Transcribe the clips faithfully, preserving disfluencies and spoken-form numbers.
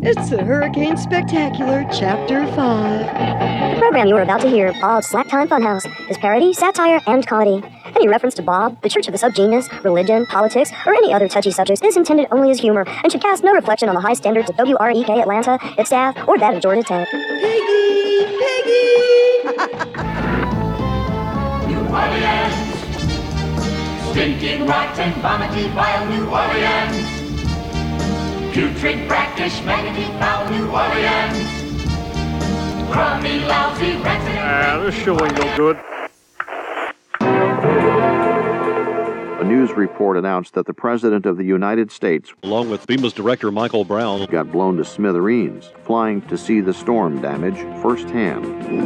It's the Hurricane Spectacular, Chapter five. The program you are about to hear, Bob's Slack Time Funhouse, is parody, satire, and comedy. Any reference to Bob, the Church of the Subgenius, religion, politics, or any other touchy subjects is intended only as humor and should cast no reflection on the high standards of W R E K Atlanta, its staff, or that of Georgia Tech. Piggy! Piggy! New Orleans, stinking, rotten, vomiting, vile New Orleans. Putrid, brackish, maggoty, foul New Orleans. Crummy, lousy, rancid. Ah, this show ain't no good. A news report announced that the President of the United States, along with FEMA's director Michael Brown, got blown to smithereens, flying to see the storm damage firsthand.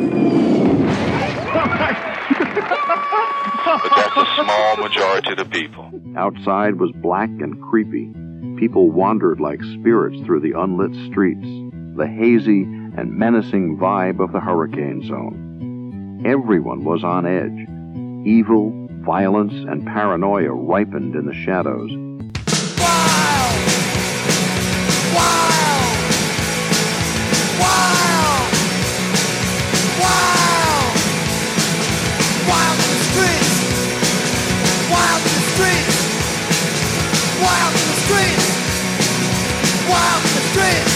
But that's a small majority of the people. Outside was black and creepy. People wandered like spirits through the unlit streets, the hazy and menacing vibe of the hurricane zone. Everyone was on edge. Evil, violence, and paranoia ripened in the shadows. Wild! Wild! Wild! Wild! Wild in the streets! Wild in the streets! Wild in the streets! Wild in the streets!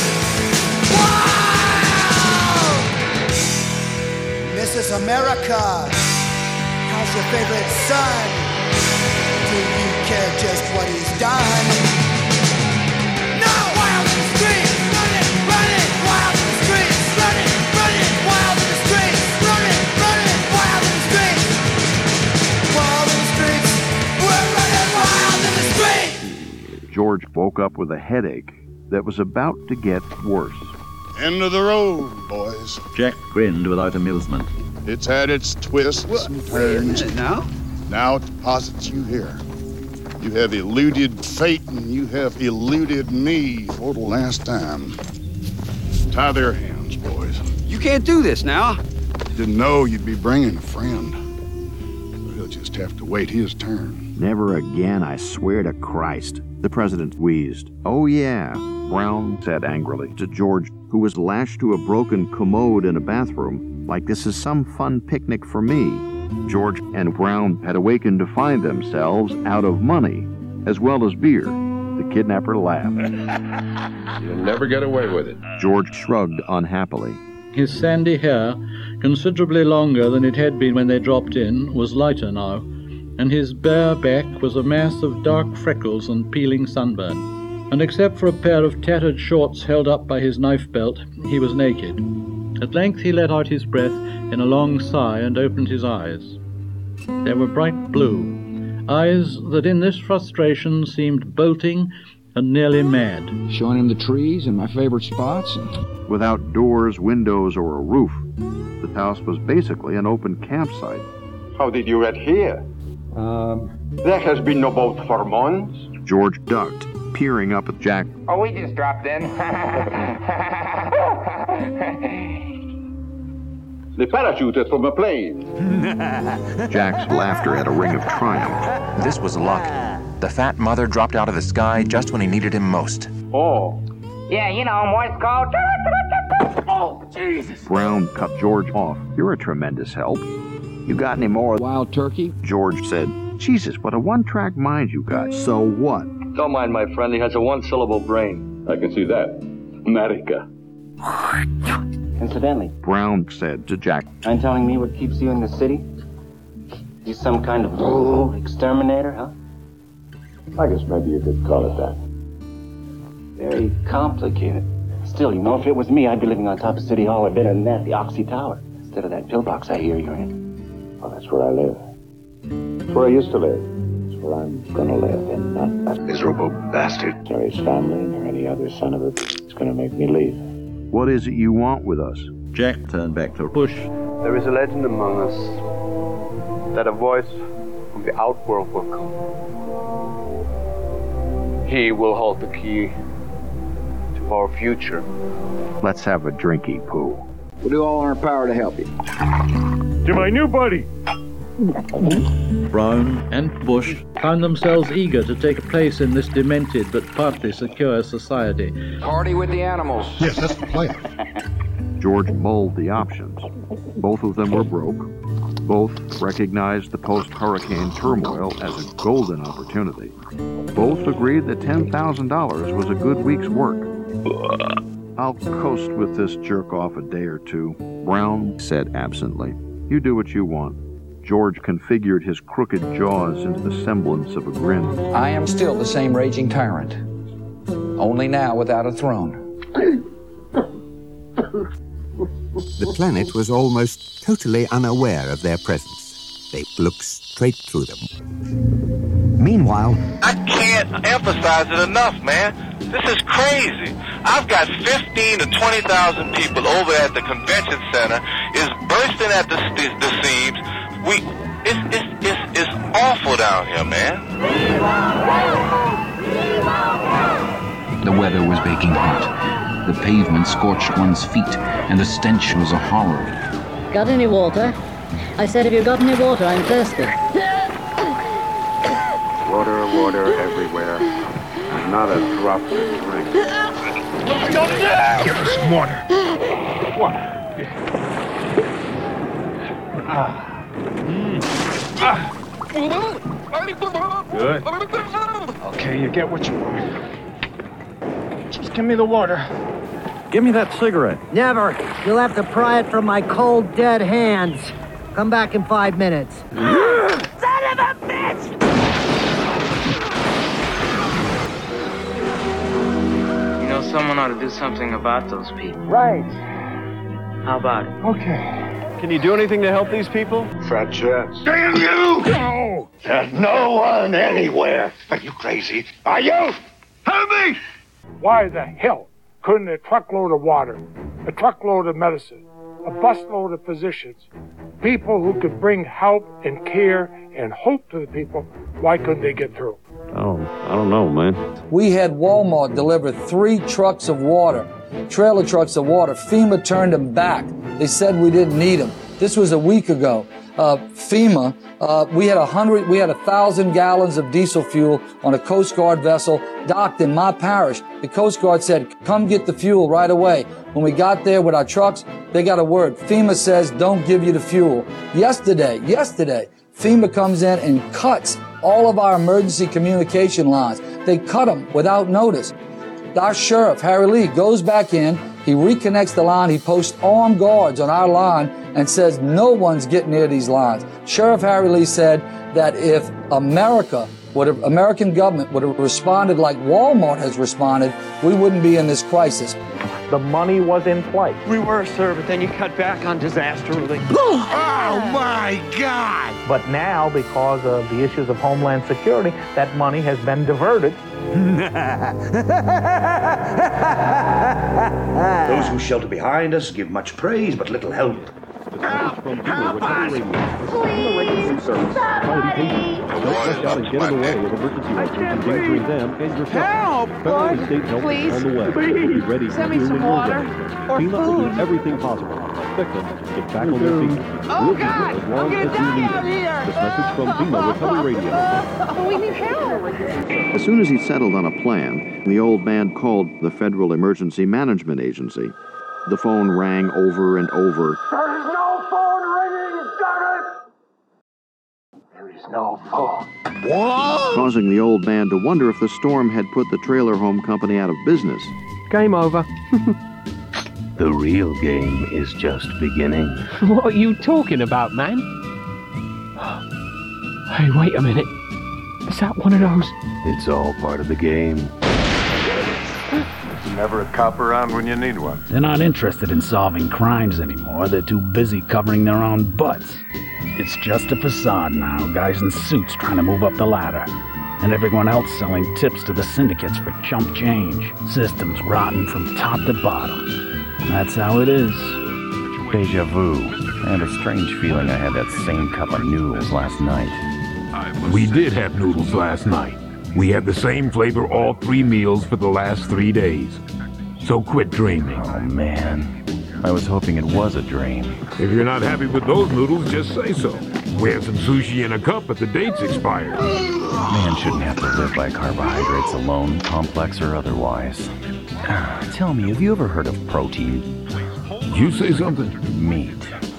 Wild! Missus America, how's your favorite son? Do you care just what he's done? No! Wild in the streets! Run it! Run it! Wild in the streets! Run it! Run it! Wild in the streets! Run it! Run it! Wild in the streets! Wild in the streets! We're running wild in the streets! George woke up with a headache that was about to get worse. End of the road, boys. Jack grinned without amusement. It's had its twists what? and turns. Wait a minute now. Now it deposits you here. You have eluded fate and you have eluded me for the last time. Tie their hands, boys. You can't do this now. Didn't know you'd be bringing a friend. So he'll just have to wait his turn. Never again, I swear to Christ, the president wheezed. Oh yeah, Brown said angrily to George, who was lashed to a broken commode in a bathroom, like this is some fun picnic for me. George and Brown had awakened to find themselves out of money, as well as beer. The kidnapper laughed. You'll never get away with it. George shrugged unhappily. His sandy hair, considerably longer than it had been when they dropped in, was lighter now, and his bare back was a mass of dark freckles and peeling sunburn. And except for a pair of tattered shorts held up by his knife belt, he was naked. At length he let out his breath in a long sigh and opened his eyes. They were bright blue, eyes that in this frustration seemed bolting and nearly mad. Showing him the trees and my favorite spots. And... Without doors, windows, or a roof, the house was basically an open campsite. How did you get here? Um... There has been no boat for months. George ducked, peering up at Jack. Oh, we just dropped in. They parachuted from a plane. Jack's laughter had a ring of triumph. This was luck. The fat mother dropped out of the sky just when he needed him most. Oh. Yeah, you know, Morse code. Oh, Jesus. Brown cut George off. You're a tremendous help. You got any more? Wild turkey? George said, Jesus, what a one-track mind you got. So what? Don't mind my friend, he has a one-syllable brain. I can see that. America. Incidentally, Brown said to Jack, mind telling me what keeps you in the city? You some kind of oh, exterminator, huh? I guess maybe you could call it that. Very complicated. Still, you know, if it was me, I'd be living on top of City Hall or better than that, the Oxy Tower, instead of that pillbox I hear you're in. Well, that's where I live. That's where I used to live. That's where I'm gonna live, and not that miserable bastard or his family or any other son of a that's gonna make me leave. What is it you want with us? Jack turned back to Bush. There is a legend among us that a voice from the outworld will come. He will hold the key to our future. Let's have a drinky poo. We'll do all in our power to help you. To my new buddy, Brown and Bush found themselves eager to take a place in this demented but partly secure society. Party with the animals. Yes, that's the plan. George mulled the options. Both of them were broke. Both recognized the post-hurricane turmoil as a golden opportunity. Both agreed that ten thousand dollars was a good week's work. I'll coast with this jerk-off a day or two, Brown said absently. You do what you want. George configured his crooked jaws into the semblance of a grin. I am still the same raging tyrant, only now without a throne. The planet was almost totally unaware of their presence. They looked straight through them. Meanwhile, I can't emphasize it enough, man. This is crazy. I've got fifteen to twenty thousand people over at the convention center. It's bursting at the, the, the seams. We, it's, it's, it's, it's awful down here, man. The weather was baking hot. The pavement scorched one's feet, and the stench was a horror. Got any water? I said, have you got any water? I'm thirsty. Water, water everywhere. Not a drop to drink. Give us some water. Water. Ah. Mm. Ah. Good. Okay, you get what you want. Just give me the water. Give me that cigarette. Never. You'll have to pry it from my cold, dead hands. Come back in five minutes. Son of a bitch! You know, someone ought to do something about those people. Right. How about it? Okay. Can you do anything to help these people? Fat chance. Damn you! No! There's no one anywhere. Are you crazy? Are you? Help me! Why the hell couldn't a truckload of water, a truckload of medicine, a busload of physicians, people who could bring help and care and hope to the people, why couldn't they get through? Oh, I don't know, man. We had Walmart deliver three trucks of water, trailer trucks of water. FEMA turned them back. They said we didn't need them. This was a week ago. Uh, FEMA, uh, we had a hundred, we had a thousand gallons of diesel fuel on a Coast Guard vessel docked in my parish. The Coast Guard said, come get the fuel right away. When we got there with our trucks, they got a word. FEMA says, don't give you the fuel. Yesterday, yesterday, FEMA comes in and cuts all of our emergency communication lines. They cut them without notice. Our sheriff, Harry Lee, goes back in, he reconnects the line, he posts armed guards on our line and says no one's getting near these lines. Sheriff Harry Lee said that if America, would have, American government would have responded like Walmart has responded, we wouldn't be in this crisis. The money was in place. We were, sir, but then you cut back on disaster relief. Oh, my God! But now, because of the issues of Homeland Security, that money has been diverted. Those who shelter behind us give much praise, but little help. Help! Help us! Please! Somebody! Don't rush out and get in the way of emergency workers endangering them and yourself. Help! Federal and state help Please, is on the way. please. Be ready to Send me do some when you're water ready. or FEMA will food. do everything possible to help victims get back on their feet. Oh, We'll be God! here as I'm long gonna as you die need out us. here! This message from FEMA Recovery Radio. We need help! As soon as he settled on a plan, the old man called the Federal Emergency Management Agency. The phone rang over and over. There is no phone ringing, damn it! There is no phone. What? Causing the old man to wonder if the storm had put the trailer home company out of business. Game over. The real game is just beginning. What are you talking about, man? Hey, wait a minute. Is that one of those? It's all part of the game. Never a cop around when you need one. They're not interested in solving crimes anymore. They're too busy covering their own butts. It's just a facade now, guys in suits trying to move up the ladder. And everyone else selling tips to the syndicates for chump change. Systems rotten from top to bottom. That's how it is. Deja vu. I had a strange feeling I had that same cup of noodles last night. We did have noodles last night. We had the same flavor all three meals for the last three days. So quit dreaming. Oh, man. I was hoping it was a dream. If you're not happy with those noodles, just say so. We have some sushi in a cup, but the date's expired. Man shouldn't have to live by carbohydrates alone, complex or otherwise. Tell me, have you ever heard of protein? Did you say something? Meat.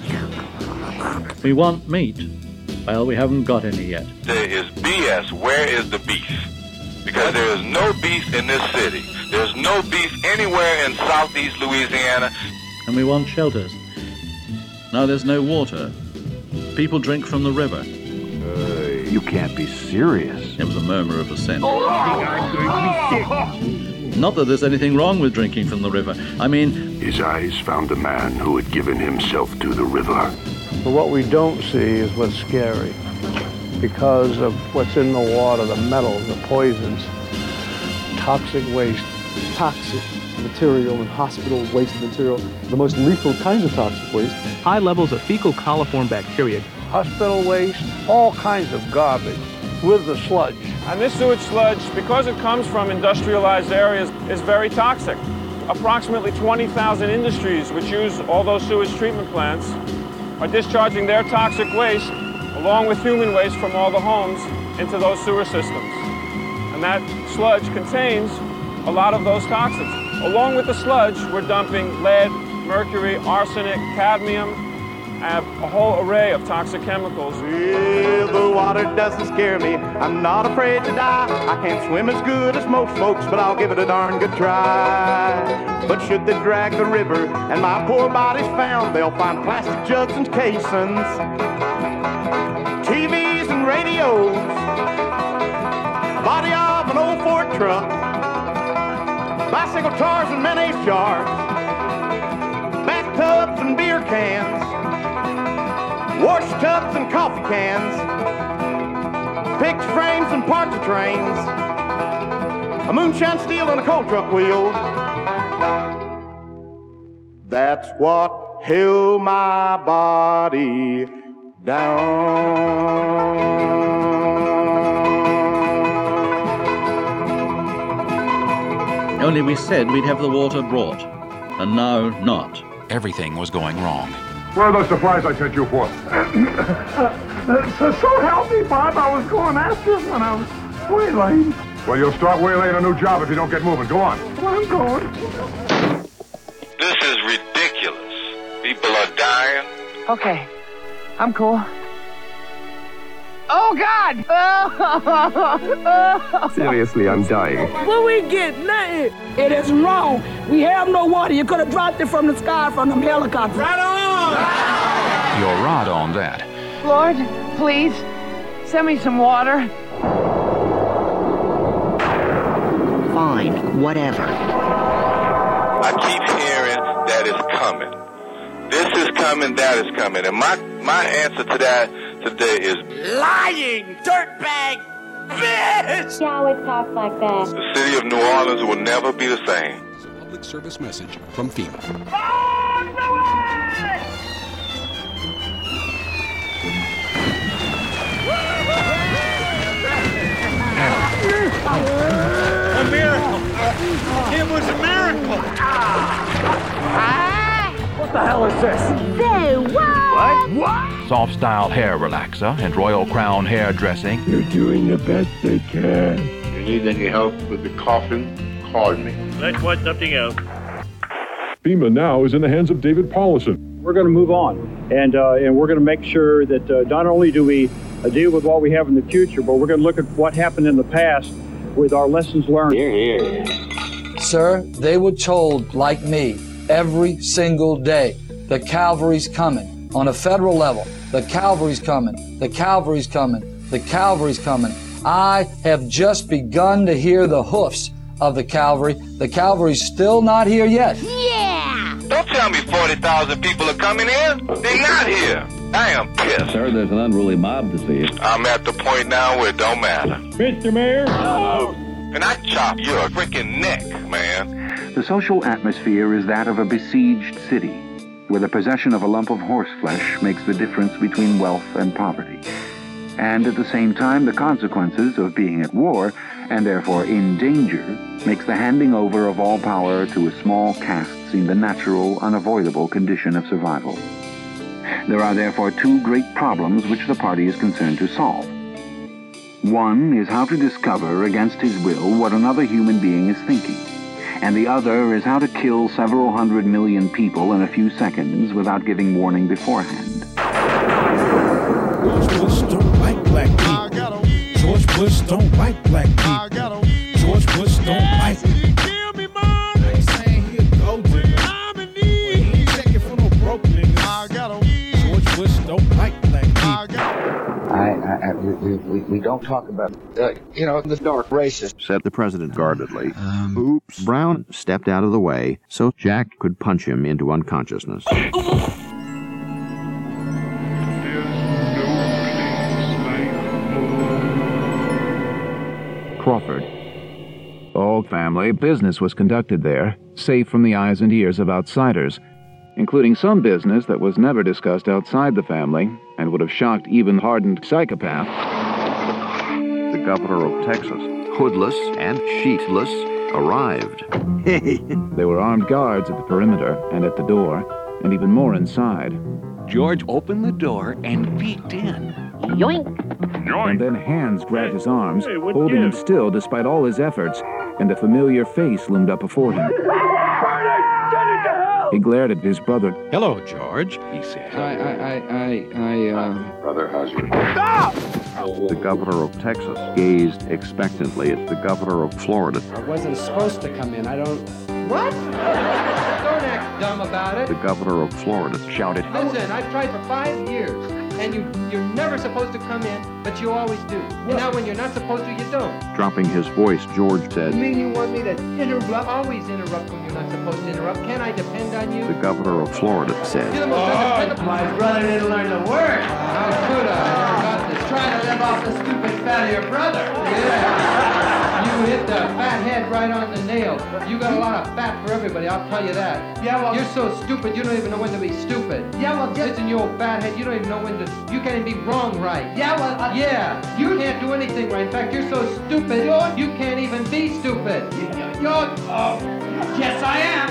We want meat. Well, we haven't got any yet. There is B S. Where is the beef? Because there is no beef in this city. There's no beef anywhere in southeast Louisiana. And we want shelters. Now there's no water. People drink from the river. Uh, you can't be serious. It was a murmur of assent. Not that there's anything wrong with drinking from the river. I mean... His eyes found a man who had given himself to the river. But what we don't see is what's scary. Because of what's in the water, the metals, the poisons, toxic waste. Toxic material and hospital waste material, the most lethal kinds of toxic waste. High levels of fecal coliform bacteria. Hospital waste, all kinds of garbage with the sludge. And this sewage sludge, because it comes from industrialized areas, is very toxic. Approximately twenty thousand industries which use all those sewage treatment plants are discharging their toxic waste along with human waste from all the homes into those sewer systems. And that sludge contains a lot of those toxins. Along with the sludge, we're dumping lead, mercury, arsenic, cadmium, and a whole array of toxic chemicals. Well, the water doesn't scare me. I'm not afraid to die. I can't swim as good as most folks, but I'll give it a darn good try. But should they drag the river and my poor body's found, they'll find plastic jugs and casings, T Vs and radios, body of an old Ford truck, bicycle tires and mayonnaise jars, bathtubs and beer cans, wash tubs and coffee cans, pigs, frames and parts of trains, a moonshine steel and a coal truck wheel. That's what held my body down. Only we said we'd have the water brought, and now not. Everything was going wrong. Where are those supplies I sent you for? So, so help me, Bob. I was going after him when I was waylaying. Well, you'll start waylaying a new job if you don't get moving. Go on. Well, I'm going. This is ridiculous. People are dying. Okay, I'm cool. Oh, God! Seriously, I'm dying. What we get? Nothing. It is wrong. We have no water. You could have dropped it from the sky from them helicopters. Right on! You're right on that. Lord, please, send me some water. Fine, whatever. I keep hearing that is coming. This is coming, that is coming. And my, my answer to that today is lying, dirtbag, bitch! She always talks like that. The city of New Orleans will never be the same. It's a public service message from FEMA. A miracle! It was a miracle! What the hell is this? Say what? What? What? Soft style hair relaxer and Royal Crown hair dressing. They're doing the best they can. If you need any help with the coffin, call me. Let's want something else. FEMA now is in the hands of David Paulison. We're going to move on, and uh, and we're going to make sure that uh, not only do we uh, deal with what we have in the future, but we're going to look at what happened in the past with our lessons learned. Here, here. Sir, they were told, like me, every single day, the cavalry's coming. On a federal level, the cavalry's coming, the cavalry's coming, the cavalry's coming. I have just begun to hear the hoofs of the cavalry. The cavalry's still not here yet. Yeah! Don't tell me forty thousand people are coming in. They're not here. I am pissed. Sir, there's an unruly mob to see. I'm at the point now where it don't matter. Mister Mayor? Oh. And I chop your freaking neck, man. The social atmosphere is that of a besieged city, where the possession of a lump of horseflesh makes the difference between wealth and poverty. And at the same time, the consequences of being at war, and therefore in danger, makes the handing over of all power to a small caste seem the natural, unavoidable condition of survival. There are therefore two great problems which the party is concerned to solve. One is how to discover against his will what another human being is thinking, and the other is how to kill several hundred million people in a few seconds without giving warning beforehand. George Bush don't like black people. George Bush don't like black people. George Bush don't like it. I ain't saying he a gold digger. He ain't checking for no broke niggas. George Bush don't like black people. I, I, I we, we, we don't talk about, uh, you know, the dark racist, said the president guardedly. Um, Oops. Brown stepped out of the way so Jack could punch him into unconsciousness. Crawford. All family business was conducted there, safe from the eyes and ears of outsiders, including some business that was never discussed outside the family and would have shocked even hardened psychopath. The governor of Texas, hoodless and sheetless, arrived. There were armed guards at the perimeter and at the door, and even more inside. George opened the door and peeked in. Yoink! And then hands grabbed his arms, hey, holding him still despite all his efforts, and a familiar face loomed up before him. He glared at his brother. Hello, George, he said. I, I, I, I, uh... Brother, how's your... Stop! The governor of Texas gazed expectantly at the governor of Florida. I wasn't supposed to come in. I don't... What? Don't act dumb about it. The governor of Florida shouted. Listen, I've tried for five years, and you, you're never supposed to come in, but you always do. What? And now when you're not supposed to, you don't. Dropping his voice, George said. You mean you want me to interrupt? Always interrupt when you're not supposed to interrupt. Can I depend on you? The governor of Florida said. You're the most oh, my brother didn't learn the word. How could I? I got this. Try to live off the stupid fat of your brother. Yeah. You hit the fat head right on the nail. You got a lot of fat for everybody, I'll tell you that. Yeah, well... You're so stupid, you don't even know when to be stupid. Yeah, well... Just... Listen, you old fat head, you don't even know when to... You can't even be wrong right. Yeah, well... Uh... Yeah, you can't do anything right. In fact, you're so stupid, you're... you can't even be stupid. You're... Oh, yes, I am.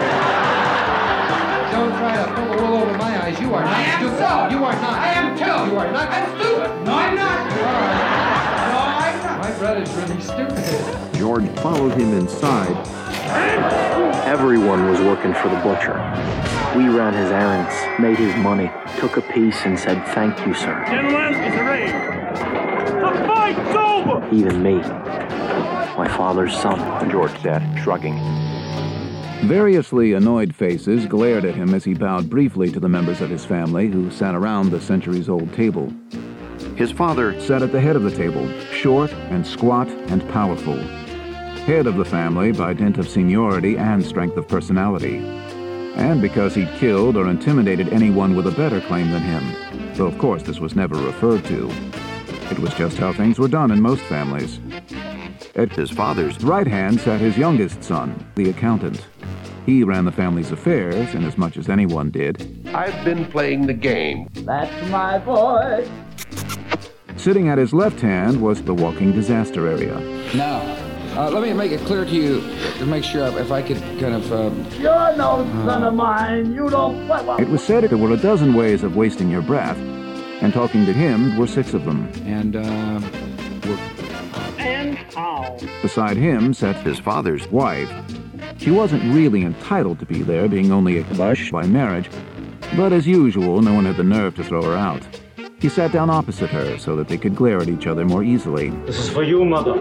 Don't try to pull the wool over my eyes. You are not I am stupid. So. You are not. I am too. You are not. I'm stupid. No, I'm not. You are. No, I'm not. My brother's really stupid. George followed him inside. Everyone was working for the butcher. We ran his errands, made his money, took a piece and said, "Thank you, sir." Gentlemen, it's a raid. The fight's over! Even me, my father's son. George said, shrugging. Variously annoyed faces glared at him as he bowed briefly to the members of his family who sat around the centuries-old table. His father sat at the head of the table, short and squat and powerful. Head of the family by dint of seniority and strength of personality. And because he'd killed or intimidated anyone with a better claim than him, though of course this was never referred to. It was just how things were done in most families. At his father's right hand sat his youngest son, the accountant. He ran the family's affairs, and as much as anyone did. I've been playing the game. That's my boy. Sitting at his left hand was the walking disaster area. Now, uh, let me make it clear to you, to make sure if I could kind of... Um, You're no uh, son of mine. You don't... Well, it was said there were a dozen ways of wasting your breath, and talking to him were six of them. And, uh... Were... And how? Beside him sat his father's wife. She wasn't really entitled to be there, being only a bush by marriage, but as usual, no one had the nerve to throw her out. He sat down opposite her so that they could glare at each other more easily. This is for you, Mother.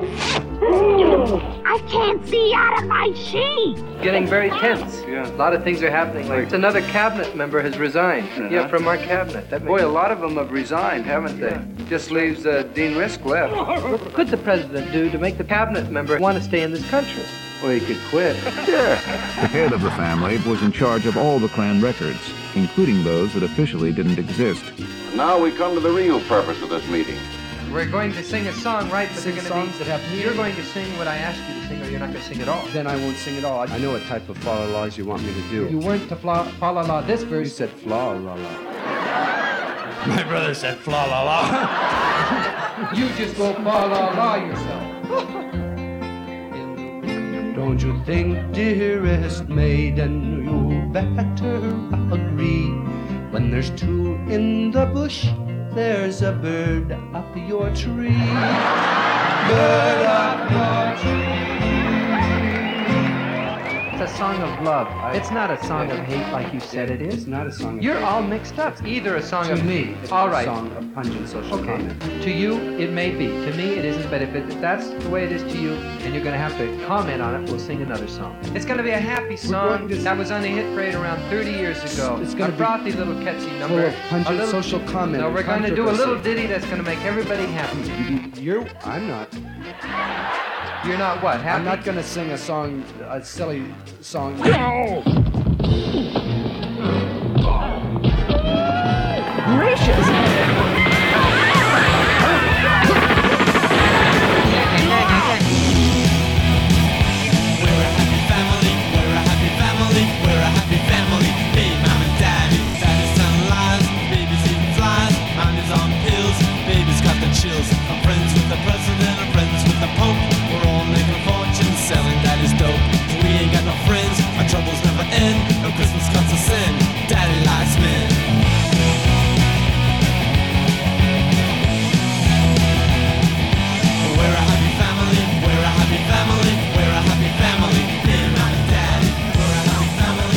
I can't see out of my sheet. Getting very tense. Yeah. A lot of things are happening. Like another cabinet member has resigned. Uh-huh. Yeah, from our cabinet. That Boy, a lot of them have resigned, haven't they? Yeah. Just leaves uh, Dean Risk left. What could the president do to make the cabinet member want to stay in this country? Well, he could quit. Yeah. The head of the family was in charge of all the clan records, including those that officially didn't exist. Now we come to the real purpose of this meeting. We're going to sing a song, right? But sing they're songs be, that have meaning. You're going to sing what I asked you to sing, or you're not going to sing at all. Then I won't sing at all. I know what type of fa la la's you want me to do. You weren't to fa la la this verse. You said fla la la. My brother said fla la la. You just go fa la la yourself. Don't you think, dearest maiden, you better agree? When When there's two in the bush, there's a bird up your tree. Bird up your tree. It's a song of love. It's not a song of hate like you said it is. It's not a song of You're hate. all mixed up. It's either a song to of me, it's all a right. song of pungent social Okay. comment. To you, it may be. To me, it isn't. But if, it, if that's the way it is to you, and you're going to have to comment on it, we'll sing another song. It's going to be a happy song that was on the hit parade around thirty years ago. It's I gonna be brought the little catchy full number. of pungent a little, social comment. No, and we're going to do a controversy. little ditty that's going to make everybody happy. You're. I'm not. You're not what? Happy? I'm not going to sing a song, a silly song. No! Gracious! Chills. I'm friends with the president, I'm friends with the pope. We're all making a fortune selling daddy's dope. We ain't got no friends, our troubles never end. No Christmas comes to sin, daddy likes men. We're a happy family, we're a happy family, we're a happy family. Me, mom, and daddy, we're a happy family.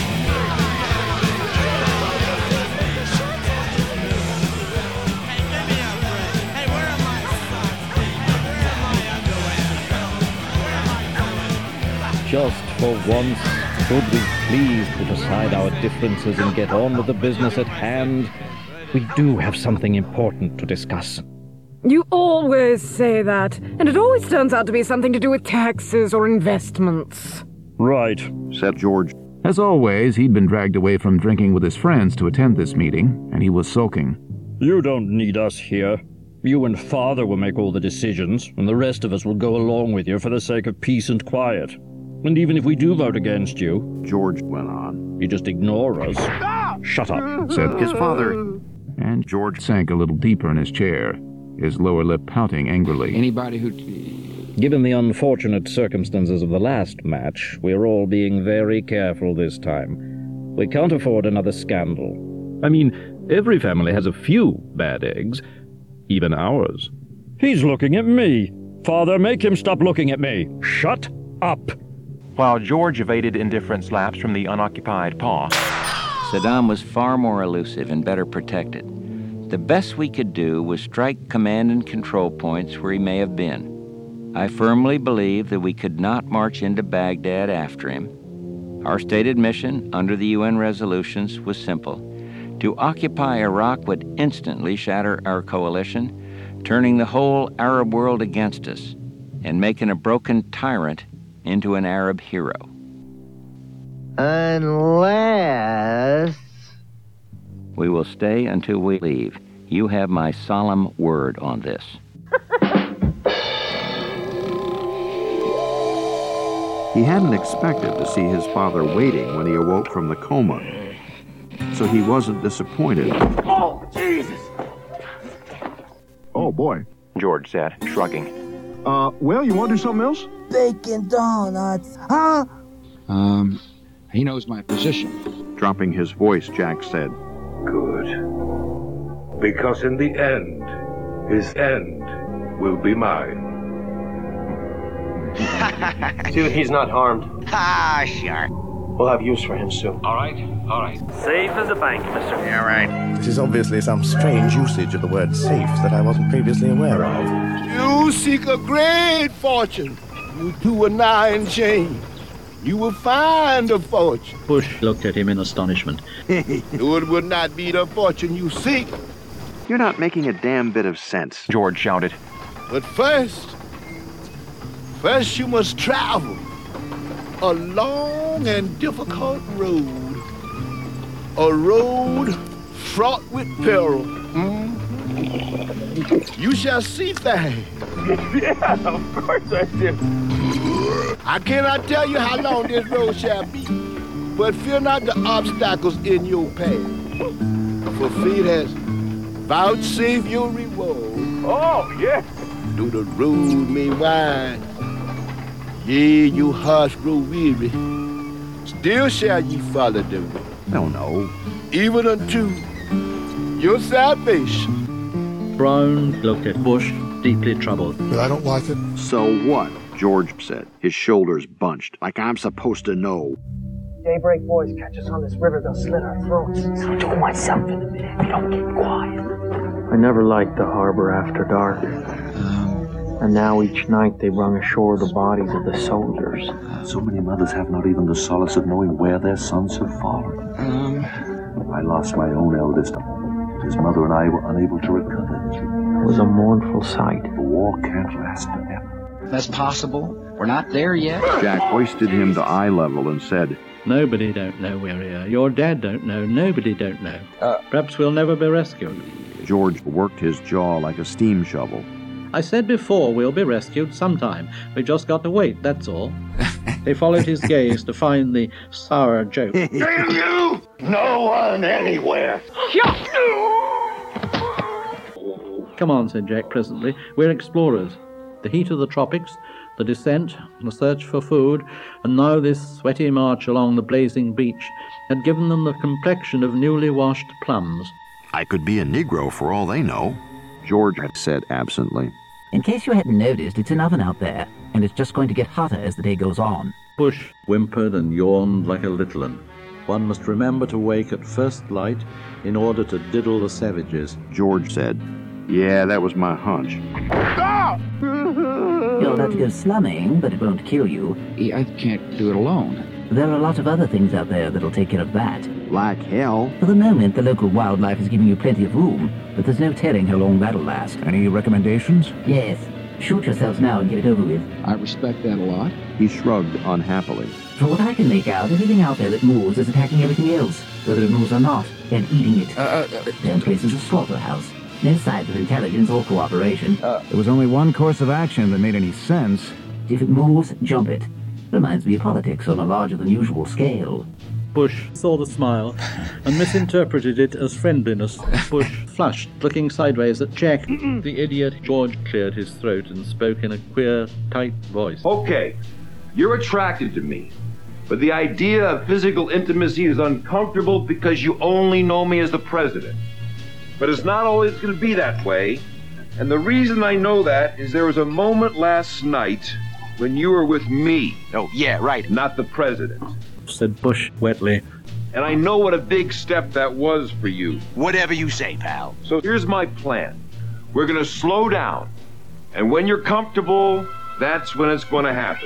Just for once, could we please put aside our differences and get on with the business at hand? We do have something important to discuss. You always say that, and it always turns out to be something to do with taxes or investments. Right, said George. As always, he'd been dragged away from drinking with his friends to attend this meeting, and he was sulking. You don't need us here. You and Father will make all the decisions, and the rest of us will go along with you for the sake of peace and quiet. And even if we do vote against you, George went on, you just ignore us. Shut up, said his father. And George sank a little deeper in his chair, his lower lip pouting angrily. Anybody who... Given the unfortunate circumstances of the last match, we're all being very careful this time. We can't afford another scandal. I mean, every family has a few bad eggs, even ours. He's looking at me. Father, make him stop looking at me. Shut up. While George evaded indifferent slaps from the unoccupied paw, Saddam was far more elusive and better protected. The best we could do was strike command and control points where he may have been. I firmly believe that we could not march into Baghdad after him. Our stated mission under the U N resolutions was simple: to occupy Iraq would instantly shatter our coalition, turning the whole Arab world against us and making a broken tyrant into an Arab hero. Unless... We will stay until we leave. You have my solemn word on this. He hadn't expected to see his father waiting when he awoke from the coma, so he wasn't disappointed. Oh, Jesus! Oh, boy, George said, shrugging. Uh, well, you want to do something else? Bacon donuts, huh? Um, he knows my position. Dropping his voice, Jack said, Good. Because in the end, his end will be mine. Dude, he's not harmed. Ah, sure. We'll have use for him soon. All right, all right. Safe as a bank, mister. Yeah, right. This is obviously some strange usage of the word safe that I wasn't previously aware of. You seek a great fortune. You do a nine chain. You will find a fortune. Bush looked at him in astonishment. No, it would not be the fortune you seek. You're not making a damn bit of sense, George shouted. But first, first you must travel a long and difficult road. A road fraught with peril. Mm? You shall see things. Yeah, of course I do. I cannot tell you how long this road shall be, but fear not the obstacles in your path. For fate has vouchsafed your reward. Oh, yes. Though the road may wind, yea, your hearts grow weary, still shall ye follow the way. No, no. Even unto your salvation. Brown looked at Bush, deeply troubled. But I don't like it. So what? George said, his shoulders bunched, like I'm supposed to know. Daybreak boys catch us on this river, they'll slit our throats. I'll do it myself in a minute if you don't keep quiet. I never liked the harbor after dark. Um, and now each night they bring ashore the bodies of the soldiers. Uh, so many mothers have not even the solace of knowing where their sons have fallen. Um, I lost my own eldest. His mother and I were unable to recover his. It was a mournful sight. The war can't last forever. That's possible. We're not there yet. Jack hoisted him to eye level and said, Nobody don't know we're here. Your dad don't know. Nobody don't know. Uh, Perhaps we'll never be rescued. George worked his jaw like a steam shovel. I said before we'll be rescued sometime. We just got to wait, that's all. They followed his gaze to find the sour joke. Damn you! No one anywhere. Come on, said Jack presently. We're explorers. The heat of the tropics, the descent, the search for food, and now this sweaty march along the blazing beach had given them the complexion of newly washed plums. I could be a Negro for all they know, George had said absently. In case you hadn't noticed, it's an oven out there, and it's just going to get hotter as the day goes on. Bush whimpered and yawned like a little un. One must remember to wake at first light in order to diddle the savages. George said, yeah, that was my hunch. Stop! You'll have to go slumming, but it won't kill you. I can't do it alone. There are a lot of other things out there that'll take care of that. Like hell? For the moment, the local wildlife is giving you plenty of room, but there's no telling how long that'll last. Any recommendations? Yes. Shoot yourselves now and get it over with. I respect that a lot. He shrugged unhappily. From what I can make out, everything out there that moves is attacking everything else, whether it moves or not, and eating it. Uh, uh, Their place is a slaughterhouse. No signs of intelligence or cooperation. Uh, there was only one course of action that made any sense. If it moves, jump it. Reminds me of politics on a larger-than-usual scale. Bush saw the smile and misinterpreted it as friendliness. Bush flushed, looking sideways at Jack. The idiot George cleared his throat and spoke in a queer, tight voice. Okay, you're attracted to me, but the idea of physical intimacy is uncomfortable because you only know me as the president. But it's not always going to be that way, and the reason I know that is there was a moment last night when you were with me. Oh, yeah, right. Not the president, said Bush wetly. And I know what a big step that was for you. Whatever you say, pal. So here's my plan. We're going to slow down, and when you're comfortable, that's when it's going to happen.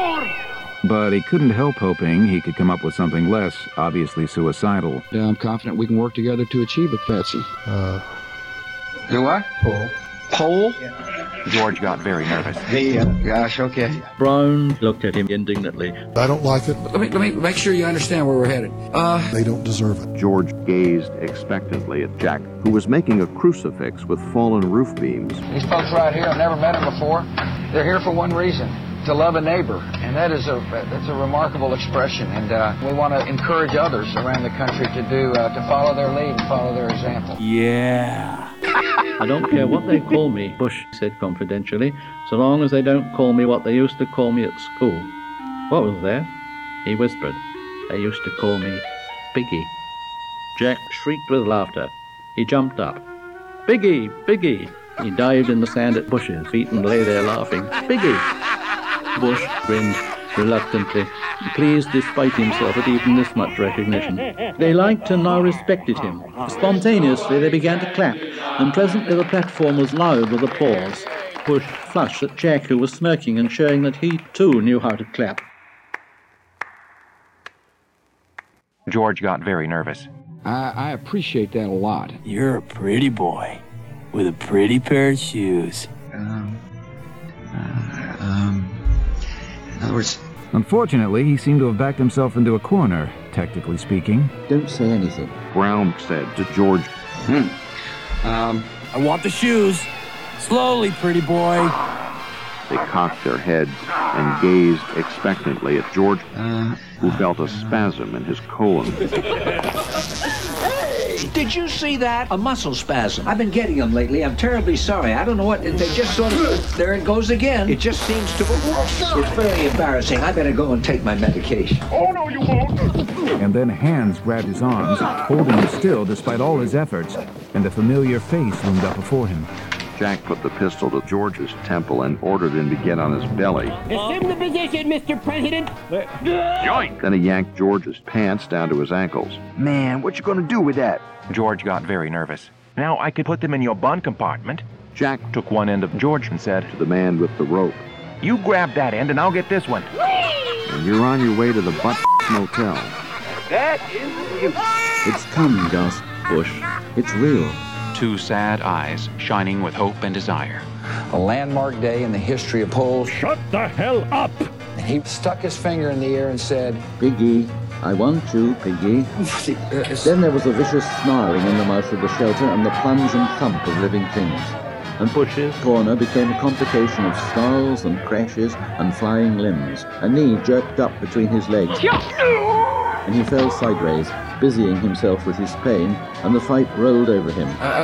But he couldn't help hoping he could come up with something less obviously suicidal. Yeah, I'm confident we can work together to achieve it, Patsy. Uh... Do what? Pole. Pole? George got very nervous. Hey, uh, gosh, okay. Brown looked at him indignantly. I don't like it. Let me, let me make sure you understand where we're headed. Uh... They don't deserve it. George gazed expectantly at Jack, who was making a crucifix with fallen roof beams. These folks right here, I've never met them before. They're here for one reason. To love a neighbor, and that is a that's a remarkable expression, and uh, we want to encourage others around the country to do uh, to follow their lead and follow their example. Yeah. I don't care what they call me, Bush said confidentially, so long as they don't call me what they used to call me at school. What was that? He whispered. They used to call me Piggy. Jack shrieked with laughter. He jumped up. Piggy! Piggy! He dived in the sand at Bush's feet and lay there laughing. Piggy! Bush grinned reluctantly, pleased despite himself at even this much recognition. They liked and now respected him. Spontaneously they began to clap, and presently the platform was loud with applause. Bush flushed at Jack, who was smirking and showing that he too knew how to clap. George got very nervous. I, I appreciate that a lot. You're a pretty boy with a pretty pair of shoes. Um, uh, um, in other words... Unfortunately, he seemed to have backed himself into a corner, technically speaking. Don't say anything. Brown said to George, Hmm. Um, I want the shoes. Slowly, pretty boy. They cocked their heads and gazed expectantly at George, uh, who felt a spasm in his colon. Did you see that? A muscle spasm. I've been getting them lately. I'm terribly sorry. I don't know what. They just sort of. There it goes again. It just seems to. It's very embarrassing. I better go and take my medication. Oh, no, you won't. and then hands grabbed his arms, holding him still despite all his efforts, and a familiar face loomed up before him. Jack put the pistol to George's temple and ordered him to get on his belly. Assume the position, Mister President. Yoink! Then he yanked George's pants down to his ankles. Man, what you gonna do with that? George got very nervous. Now I could put them in your bun compartment. Jack took one end of George and said to the man with the rope, "You grab that end and I'll get this one." And you're on your way to the butt motel. That is you. It's come, gasped Bush. It's real. Two sad eyes shining with hope and desire. A landmark day in the history of polls. Shut the hell up! And he stuck his finger in the air and said, Piggy, I want you, Piggy. Then there was a vicious snarling in the mouth of the shelter and the plunge and thump of living things. And Bush's corner became a complication of snarls and crashes and flying limbs. A knee jerked up between his legs, and he fell sideways, busying himself with his pain, and the fight rolled over him. Uh,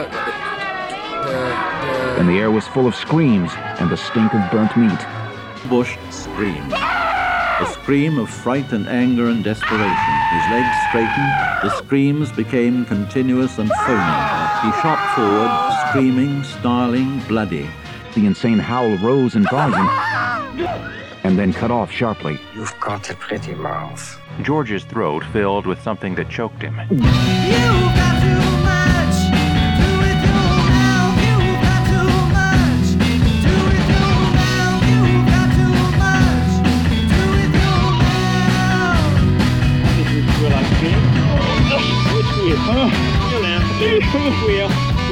And the air was full of screams and the stink of burnt meat. Bush screamed. A scream of fright and anger and desperation. His legs straightened, the screams became continuous and foaming. He shot forward, screaming, snarling, bloody. The insane howl rose in volume and then cut off sharply. You've got a pretty mouth. George's throat filled with something that choked him. You've got too much. Do it your mouth. You've got too much. Do it your mouth. You've got too much. Do it your mouth. This is where I feel. Which wheel? Huh? Wheel now. Wheel.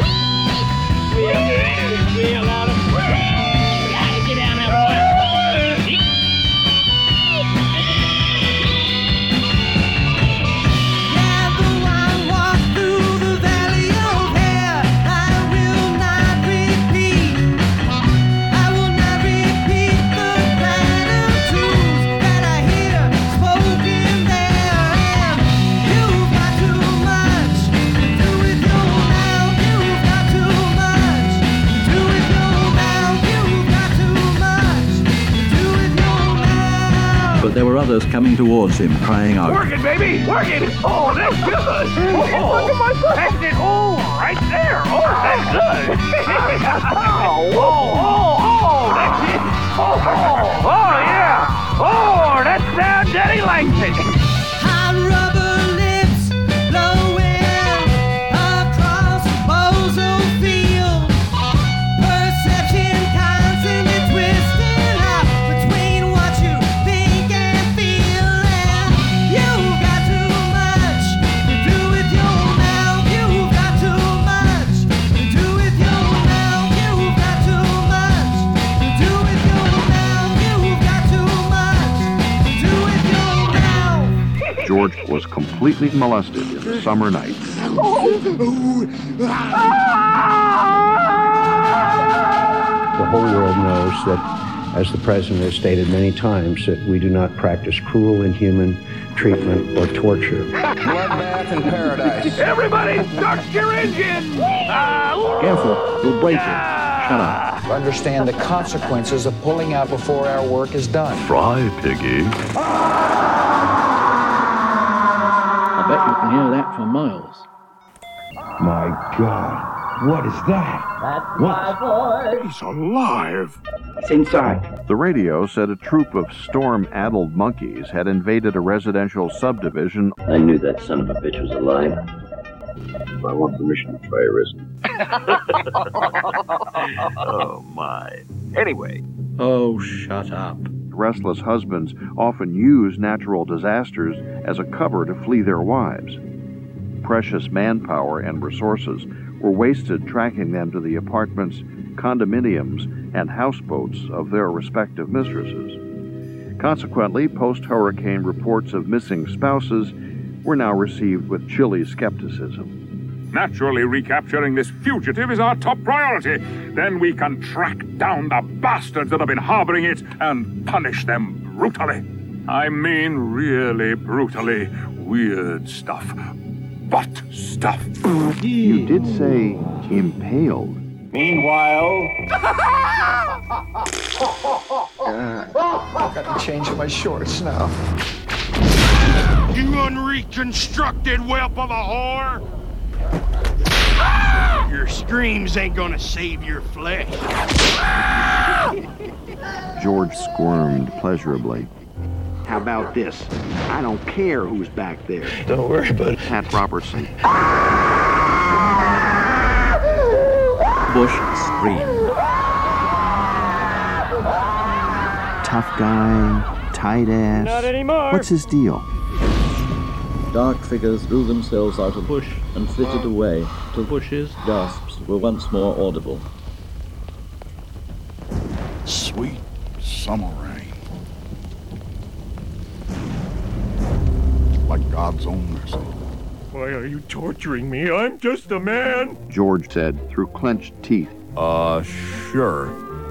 Wheel. Wheel out of. Gotta get down there, boy. There were others coming towards him, crying out. Work it, baby! Work it! Oh, that's good! Oh, look at my foot! That's it! Oh, right there! Oh, that's good! oh, oh, oh, oh, that's it! Oh, oh, oh, yeah! Oh, that's now Daddy likes it! Hot rubber lips blowing across Bozo Field. Perception constantly twisting up between what you think and feel. And you've got too much to do with your mouth. You've got too much to do with your mouth. You've got too much to do with your mouth. You've got too much to do with your mouth. George was completely molested in the summer night. The whole world knows that, as the President has stated many times, that we do not practice cruel, inhuman treatment or torture. bloodbath in paradise. Everybody, start your engine! Uh, Careful, you'll break it. Shut up. Understand the consequences of pulling out before our work is done. Fry, Piggy. I bet you can hear that for miles. My God, what is that? That's What? my boy. He's alive. It's inside. The radio said a troop of storm-addled monkeys had invaded a residential subdivision. I knew that son of a bitch was alive. I want permission to try arresting. oh, my. Anyway. Oh, shut up. Restless husbands often use natural disasters as a cover to flee their wives. Precious manpower and resources were wasted tracking them to the apartments, condominiums, and houseboats of their respective mistresses. Consequently, post-hurricane reports of missing spouses were now received with chilly skepticism. Naturally, recapturing this fugitive is our top priority. Then we can track down the bastards that have been harboring it and punish them brutally. I mean really brutally. Weird stuff. Butt stuff. You did say impaled. Meanwhile... uh, I've got to change my shorts now. You unreal. reconstructed whelp of a whore! Your screams ain't gonna save your flesh. George squirmed pleasurably. How about this? I don't care who's back there. Don't worry about it. Pat Robertson. Bush screamed. Tough guy, tight ass. Not anymore. What's his deal? Dark figures drew themselves out of bush and flitted away till Bush's gasps were once more audible. Sweet summer rain. Like God's own mercy. Why are you torturing me? I'm just a man. George said through clenched teeth. Uh, sure.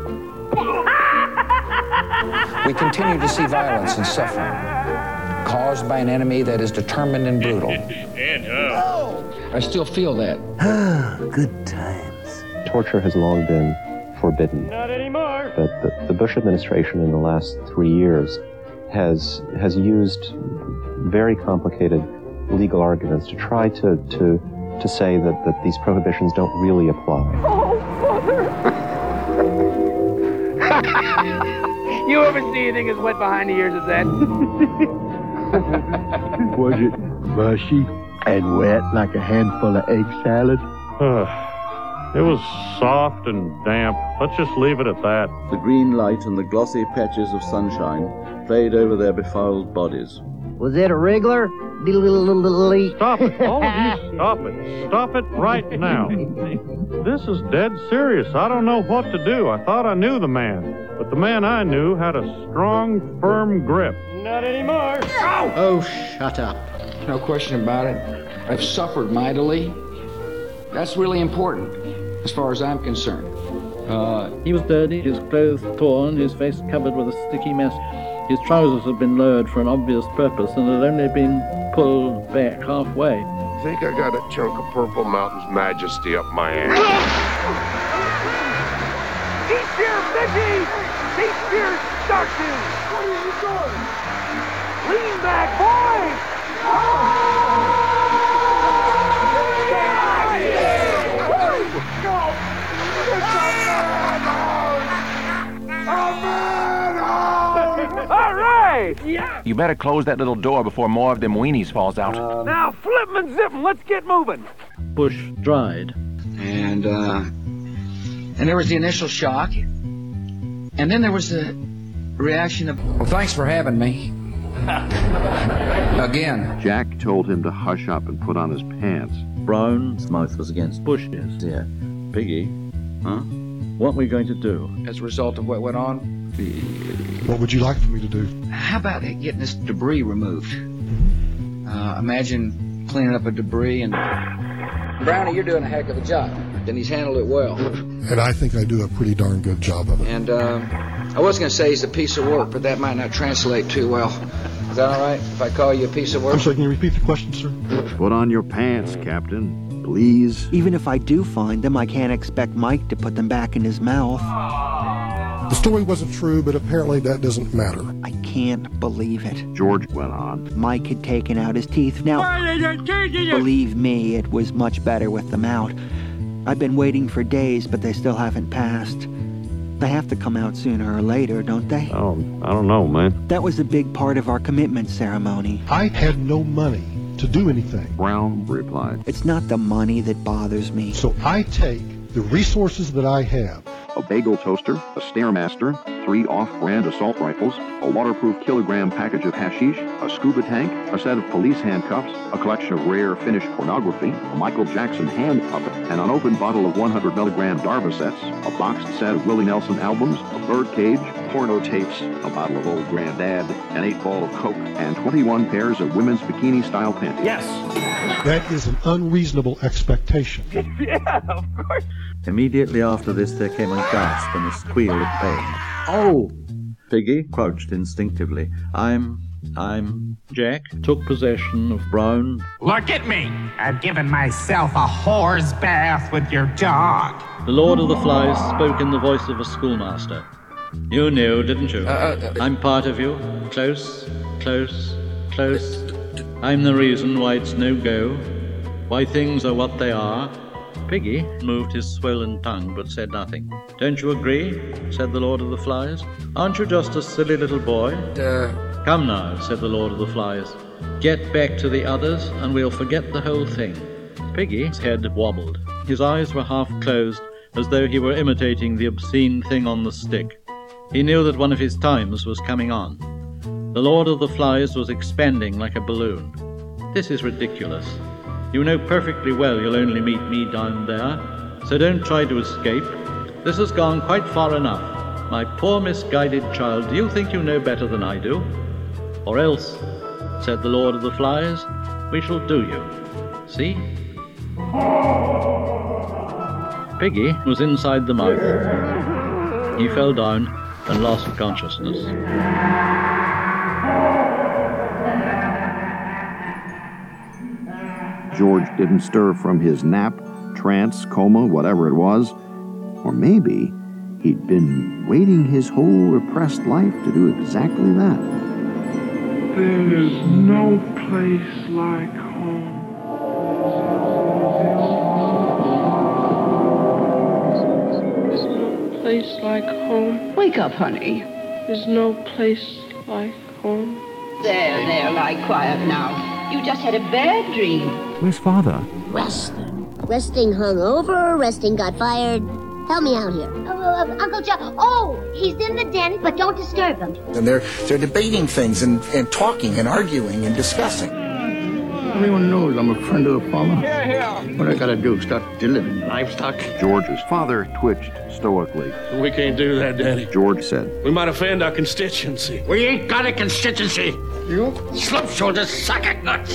We continue to see violence and suffering caused by an enemy that is determined and brutal. And how? I still feel that. Good times. Torture has long been forbidden. Not anymore. But the, the Bush administration in the last three years has has used very complicated legal arguments to try to to to say that, that these prohibitions don't really apply. Oh, Father! You ever see anything as wet behind the ears as that? Was it mushy and wet like a handful of egg salad? It was soft and damp. Let's just leave it at that. The green light and the glossy patches of sunshine played over their befouled bodies. Was it a wriggler? Stop it. All of you, stop it. Stop it right now. This is dead serious. I don't know what to do. I thought I knew the man. But the man I knew had a strong, firm grip. Not anymore. Oh, shut up. No question about it. I've suffered mightily. That's really important, as far as I'm concerned. Uh, he was dirty, his clothes torn, his face covered with a sticky mess. His trousers had been lowered for an obvious purpose and had only been pulled back halfway. Think I got a chunk of Purple Mountain's majesty up my ass. Deep here, Mickey! Deep here, Starkins! What are you doing? Lean back, boy! All right! Yeah! You better close that little door before more of them weenies falls out. Um, now flip 'em and zip 'em. Let's get moving. Bush dried. And, uh, and there was the initial shock. And then there was the reaction of, well, thanks for having me. Again. Jack told him to hush up and put on his pants. Brown's mouth was against Bush's. Dear. Piggy, huh? What are we going to do? As a result of what went on? What would you like for me to do? How about getting this debris removed? Uh, imagine cleaning up a debris and... Brownie, you're doing a heck of a job. And he's handled it well. And I think I do a pretty darn good job of it. And, uh, I was going to say he's a piece of work, but that might not translate too well. Is that all right if I call you a piece of work? I'm sorry, can you repeat the question, sir? Put on your pants, Captain. Please. Even if I do find them, I can't expect Mike to put them back in his mouth. The story wasn't true, but apparently that doesn't matter. I can't believe it. George went on. Mike had taken out his teeth. Now, believe me, it was much better with them out. I've been waiting for days, but they still haven't passed. They have to come out sooner or later, don't they? Oh, I don't know, man. That was a big part of our commitment ceremony. I had no money to do anything. Brown replied. It's not the money that bothers me. So I take the resources that I have. A bagel toaster, a Stairmaster, three off-brand assault rifles, a waterproof kilogram package of hashish, a scuba tank, a set of police handcuffs, a collection of rare Finnish pornography, a Michael Jackson hand puppet, an unopened bottle of one hundred milligram Darvocets, a boxed set of Willie Nelson albums, a birdcage, porno tapes, a bottle of Old Granddad, an eight ball of Coke, and twenty-one pairs of women's bikini-style panties. Yes! That is an unreasonable expectation. Yeah, of course. Immediately after this, there came a gasp and a squeal of pain. Oh! Piggy crouched instinctively. I'm... I'm... Jack took possession of Brown. Look at me! I've given myself a whore's bath with your dog. The Lord of the Flies spoke in the voice of a schoolmaster. You knew, didn't you? Uh, uh, I'm part of you. Close, close, close. I'm the reason why it's no go, why things are what they are. Piggy moved his swollen tongue but said nothing. Don't you agree? Said the Lord of the Flies. Aren't you just a silly little boy? Uh... Come now, said the Lord of the Flies. Get back to the others and we'll forget the whole thing. Piggy's head wobbled. His eyes were half closed, as though he were imitating the obscene thing on the stick. He knew that one of his times was coming on. The Lord of the Flies was expanding like a balloon. This is ridiculous. You know perfectly well you'll only meet me down there, so don't try to escape. This has gone quite far enough. My poor misguided child, do you think you know better than I do? Or else, said the Lord of the Flies, we shall do you. See? Piggy was inside the mouth. He fell down and lost consciousness. George didn't stir from his nap, trance, coma, whatever it was. Or maybe he'd been waiting his whole repressed life to do exactly that. There is no place like home. There's no place like home. Wake up, honey. There's no place like home. There, there, lie quiet now. You just had a bad dream. Where's Father? Resting. Resting hungover, resting got fired. Help me out here. Uh, uh, Uncle Joe. Oh, he's in the den, but don't disturb him. And they're they're debating things and, and talking and arguing and discussing. Everyone knows I'm a friend of the farmer. Here, here. What I gotta do, start delivering livestock? George's father twitched stoically. We can't do that, Daddy. George said, We might offend our constituency. We ain't got a constituency. You? Slump shoulders suck at nuts.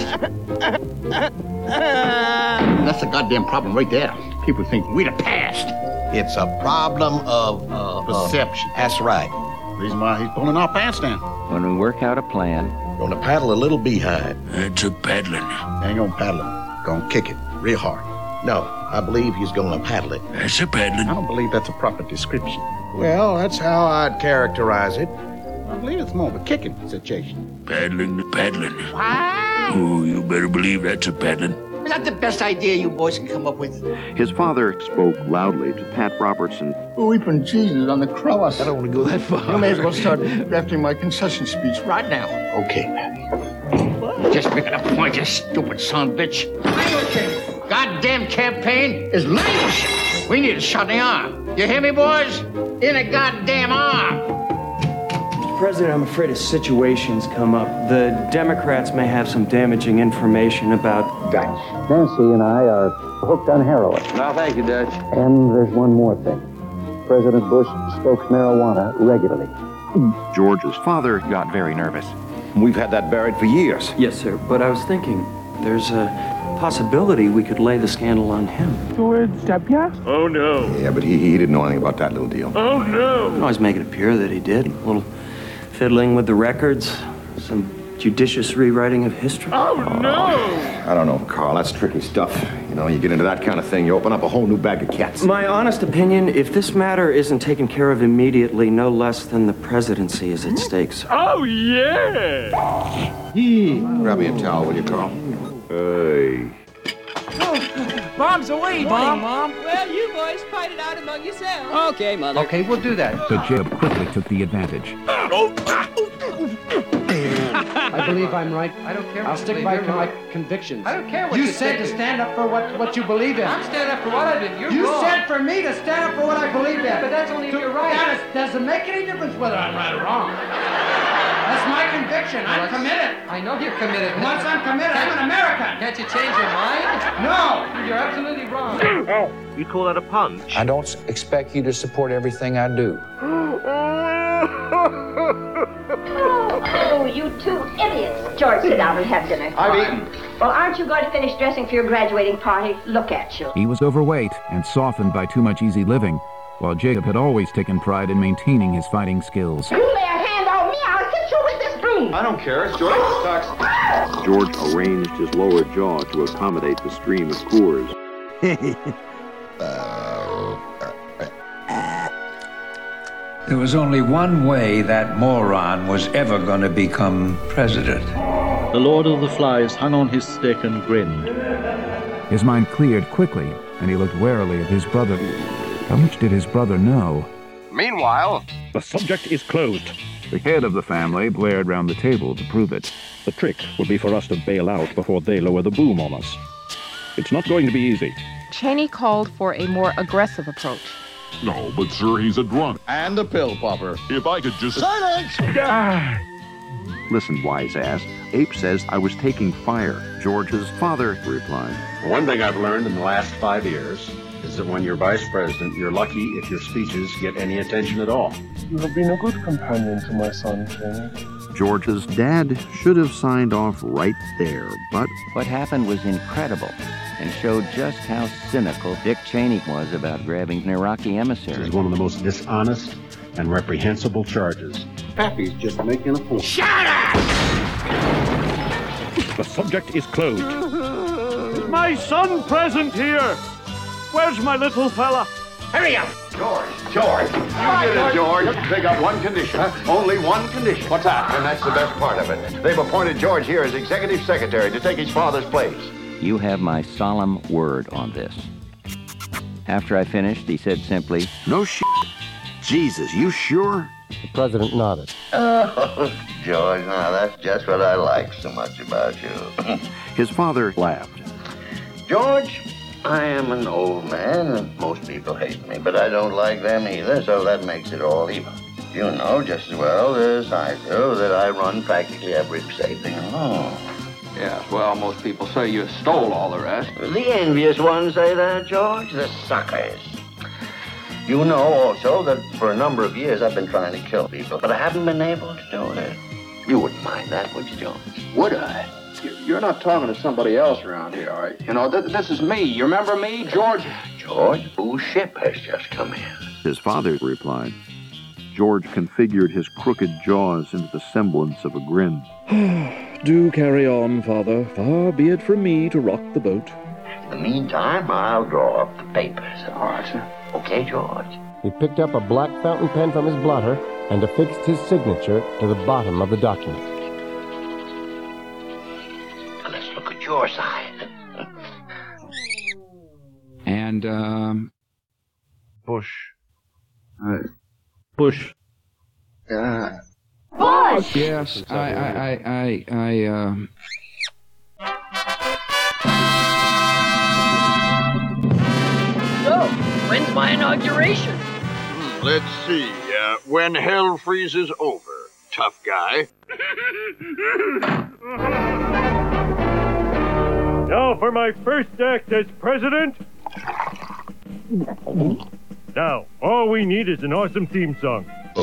That's the goddamn problem right there. People think We the past. it's a problem of uh, perception. That's right. Reason why he's pulling our pants down. When we work out a plan, Gonna paddle a little behind. It's a paddling. Ain't gonna paddle it. Gonna kick it real hard. No, I believe he's gonna paddle it. That's a paddling. I don't believe that's a proper description. Well, that's how I'd characterize it. I believe it's more of a kicking situation. Paddling, paddling. Oh, you better believe that's a paddling. is that the best idea you boys can come up with? His father spoke loudly to Pat Robertson. Weeping Jesus on the cross. I don't want to go that far. You may as well start drafting my concession speech right now. Okay, Patty. Just making a point, you stupid son of a bitch. Languishing. Goddamn campaign is languishing. We need a shot in the arm. You hear me, boys? In a goddamn arm. President, I'm afraid as situations come up, the Democrats may have some damaging information about Dutch. Nancy and I are hooked on heroin. No, thank you, Dutch. And there's one more thing. President Bush smokes marijuana regularly. George's father got very nervous. We've had that buried for years. Yes, sir, but I was thinking there's a possibility we could lay the scandal on him. George W? Oh, no. Yeah, but he, he didn't know anything about that little deal. Oh, no. I always make it appear that he did. A little fiddling with the records, some judicious rewriting of history. Oh, no! I don't know, Carl. That's tricky stuff. You know, you get into that kind of thing, you open up a whole new bag of cats. My honest opinion, if this matter isn't taken care of immediately, no less than the presidency is at stake, sir. Oh, yeah! Grab me a towel, will you, Carl? Hey. Mom's away, Mom. Mom. Well, you boys fight it out among yourselves. Okay, Mother. Okay, we'll do that. But Jacob quickly took the advantage. I believe I'm right. I don't care. I'll stick by to my convictions. I don't care what you, you said. To stand up for what, what you believe in. I'm standing up for what I did. You're you wrong. said for me to stand up for what I believe in. Yeah, but that's only if you're right. That doesn't make any difference whether I'm right or wrong. That's my conviction. I'm well, committed. I know you're committed. Once I'm committed, I'm an American. Can't you change your mind? No. You're absolutely wrong. Oh, you call that a punch? I don't expect you to support everything I do. Oh, you two idiots. George, sit down and have dinner. I've eaten. Well, aren't you going to finish dressing for your graduating party? Look at you. He was overweight and softened by too much easy living, while Jacob had always taken pride in maintaining his fighting skills. You lay a hand on me, I'll hit you with this broom. I don't care. It's George. Talks. George arranged his lower jaw to accommodate the stream of Coors. There was only one way that moron was ever going to become president. The Lord of the Flies hung on his stick and grinned. His mind cleared quickly, and he looked warily at his brother. How much did his brother know? Meanwhile, the subject is closed. The head of the family glared round the table to prove it. The trick would be for us to bail out before they lower the boom on us. It's not going to be easy. Cheney called for a more aggressive approach. No, but sir, he's a drunk. And a pill popper. If I could just... Silence! Ah. Listen, wise ass. Ape says I was taking fire. George's father replied. One thing I've learned in the last five years is that when you're vice president, you're lucky if your speeches get any attention at all. You have been a good companion to my son, Cheney. George's dad should have signed off right there, but... What happened was incredible and showed just how cynical Dick Cheney was about grabbing an Iraqi emissary. This is one of the most dishonest and reprehensible charges. Pappy's just making a point. Shut up! The subject is closed. Is my son present here? Where's my little fella? Hurry up! George, George, you get it, George. They got one condition, huh? Only one condition. What's that? And that's the best part of it. They've appointed George here as executive secretary to take his father's place. You have my solemn word on this. After I finished, he said simply, No shit. Jesus, you sure? The president nodded. Oh, George, now that's just what I like so much about you. His father laughed. George, I am an old man, and most people hate me, but I don't like them either, so that makes it all even. You know just as well as I do that I run practically every saving alone. Yes, well, most people say you stole all the rest. The envious ones say that, George. The suckers. You know also that for a number of years I've been trying to kill people, but I haven't been able to do it. You wouldn't mind that, would you, Jones? Would I? You're not talking to somebody else around here, are you? You know, th- this is me. You remember me, George? George, whose ship has just come in? His father replied. George configured his crooked jaws into the semblance of a grin. Do carry on, Father. Far be it from me to rock the boat. In the meantime, I'll draw up the papers. All right, sir. Okay, George? He picked up a black fountain pen from his blotter and affixed his signature to the bottom of the document. Now let's look at your side. And, um... Bush. Uh, Bush. Uh... Bush! Yes, I, I, I, I, I, um... So, when's my inauguration? Hmm, let's see. Uh, when hell freezes over, tough guy. Now for my first act as president. Now, all we need is an awesome theme song.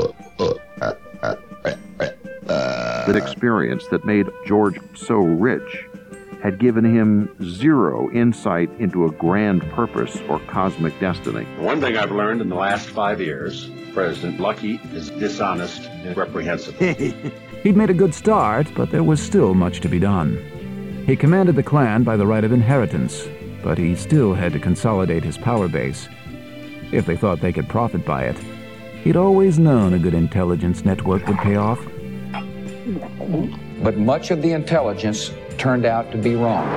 That experience that made George so rich had given him zero insight into a grand purpose or cosmic destiny. One thing I've learned in the last five years, President Lucky is dishonest and reprehensible. He'd made a good start, but there was still much to be done. He commanded the clan by the right of inheritance, but he still had to consolidate his power base. If they thought they could profit by it, he'd always known a good intelligence network would pay off. But much of the intelligence turned out to be wrong.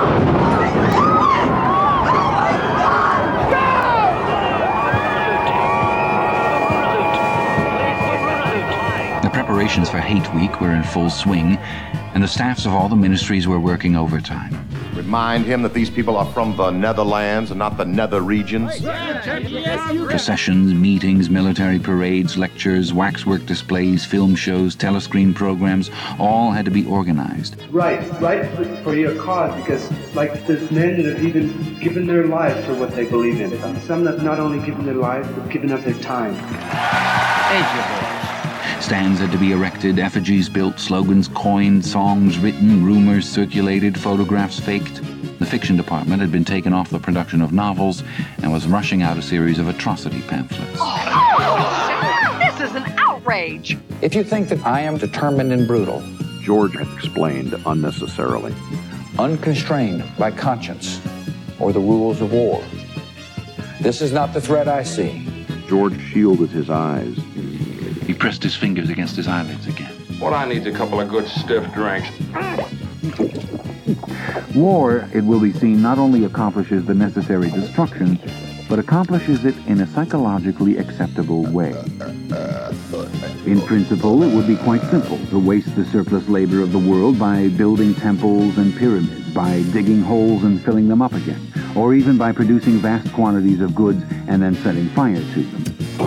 The preparations for Hate Week were in full swing, and the staffs of all the ministries were working overtime. Remind him that these people are from the Netherlands and not the nether regions. Processions, meetings, military parades, lectures, waxwork displays, film shows, telescreen programs, all had to be organized. Right, right for, for your cause, because, like, there's men that have even given their lives for what they believe in. Some that have not only given their lives, but given up their time. Thank you, boy. Stands had to be erected, effigies built, slogans coined, songs written, rumors circulated, photographs faked. The fiction department had been taken off the production of novels and was rushing out a series of atrocity pamphlets. Oh, this is an outrage! If you think that I am determined and brutal, George had explained unnecessarily. Unconstrained by conscience or the rules of war, this is not the threat I see. George shielded his eyes. He pressed his fingers against his eyelids again. What I need's a couple of good stiff drinks. War, it will be seen, not only accomplishes the necessary destruction, but accomplishes it in a psychologically acceptable way. In principle, it would be quite simple to waste the surplus labor of the world by building temples and pyramids, by digging holes and filling them up again, or even by producing vast quantities of goods and then setting fire to them.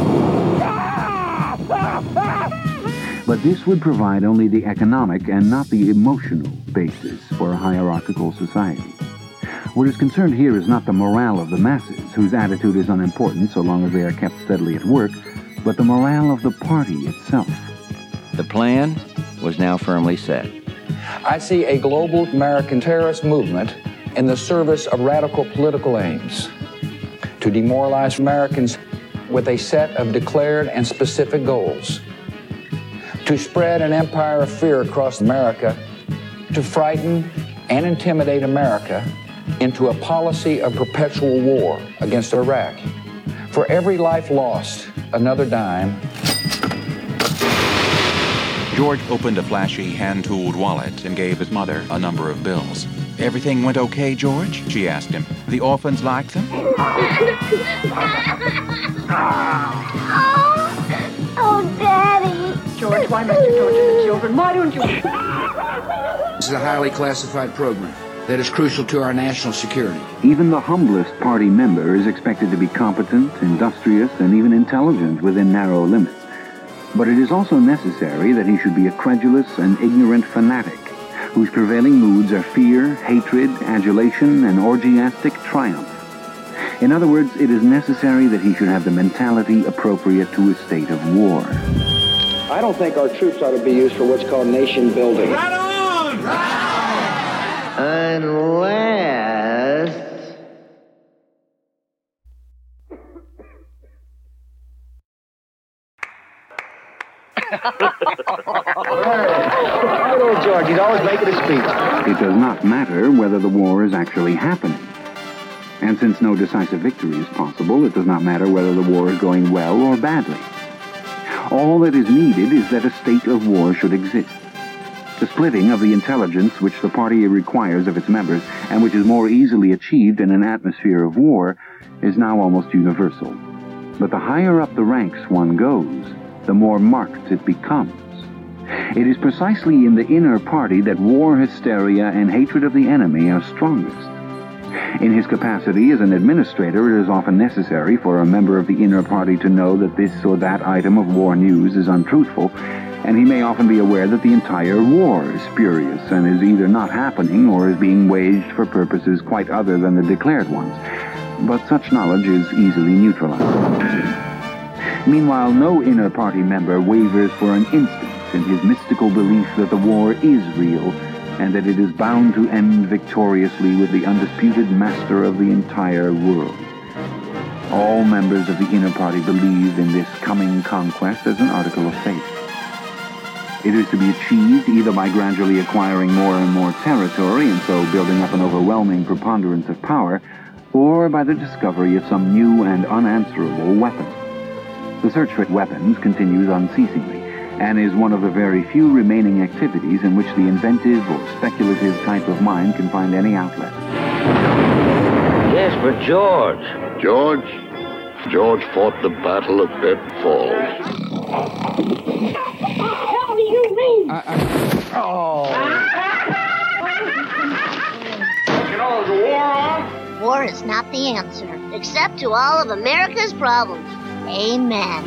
But this would provide only the economic and not the emotional basis for a hierarchical society. What is concerned here is not the morale of the masses, whose attitude is unimportant so long as they are kept steadily at work, but the morale of the party itself. The plan was now firmly set. I see a global American terrorist movement in the service of radical political aims to demoralize Americans with a set of declared and specific goals, to spread an empire of fear across America, to frighten and intimidate America into a policy of perpetual war against Iraq. For every life lost, another dime. George opened a flashy, hand-tooled wallet and gave his mother a number of bills. Everything went okay, George? She asked him. The orphans liked them? Oh, oh, Daddy. George, why must you torture the children? Why don't you... This is a highly classified program that is crucial to our national security. Even the humblest party member is expected to be competent, industrious, and even intelligent within narrow limits. But it is also necessary that he should be a credulous and ignorant fanatic, whose prevailing moods are fear, hatred, adulation, and orgiastic triumph. In other words, it is necessary that he should have the mentality appropriate to a state of war. I don't think our troops ought to be used for what's called nation building. Right on! Right! Unless... Good old George, he's always making a speech. It does not matter whether the war is actually happening. And since no decisive victory is possible, it does not matter whether the war is going well or badly. All that is needed is that a state of war should exist. The splitting of the intelligence which the party requires of its members, and which is more easily achieved in an atmosphere of war, is now almost universal. But the higher up the ranks one goes, the more marked it becomes. It is precisely in the inner party that war hysteria and hatred of the enemy are strongest. In his capacity as an administrator, it is often necessary for a member of the inner party to know that this or that item of war news is untruthful, and he may often be aware that the entire war is spurious and is either not happening or is being waged for purposes quite other than the declared ones. But such knowledge is easily neutralized. Meanwhile, no inner party member wavers for an instant in his mystical belief that the war is real and that it is bound to end victoriously with the undisputed master of the entire world. All members of the inner party believe in this coming conquest as an article of faith. It is to be achieved either by gradually acquiring more and more territory and so building up an overwhelming preponderance of power, or by the discovery of some new and unanswerable weapon. The search for weapons continues unceasingly, and is one of the very few remaining activities in which the inventive or speculative type of mind can find any outlet. Yes, but George. George? George fought the Battle of Benton Falls. What do you mean? I, I... Oh. You know, there's a war on? War is not the answer, except to all of America's problems. Amen.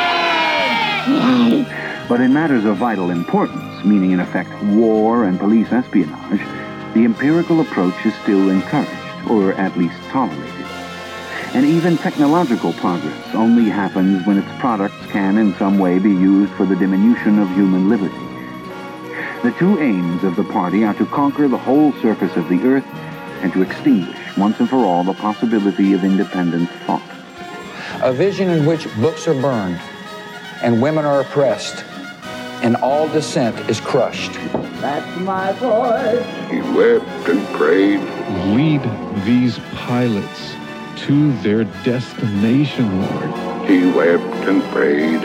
But in matters of vital importance, meaning in effect war and police espionage, the empirical approach is still encouraged, or at least tolerated. And even technological progress only happens when its products can in some way be used for the diminution of human liberty. The two aims of the party are to conquer the whole surface of the earth and to extinguish once and for all the possibility of independent thought. A vision in which books are burned and women are oppressed and all dissent is crushed. That's my voice. He wept and prayed. Lead these pilots to their destination, Lord. He wept and prayed